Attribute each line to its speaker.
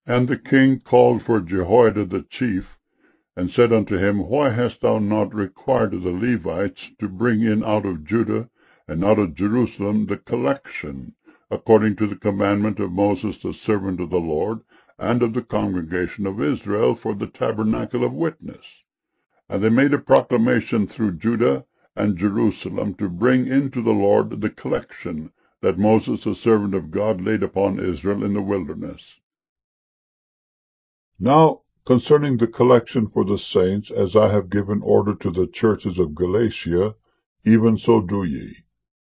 Speaker 1: And the king called for Jehoiada the chief, and said unto him, Why hast thou not required of the Levites to bring in out of Judah and out of Jerusalem the collection, according to the commandment of Moses the servant of the Lord, and of the congregation of Israel, for the tabernacle of witness? And they made a proclamation through Judah and Jerusalem to bring into the Lord the collection that Moses the servant of God laid upon Israel in the wilderness. Now concerning the collection for the saints, as I have given order to the churches of Galatia, even so do ye.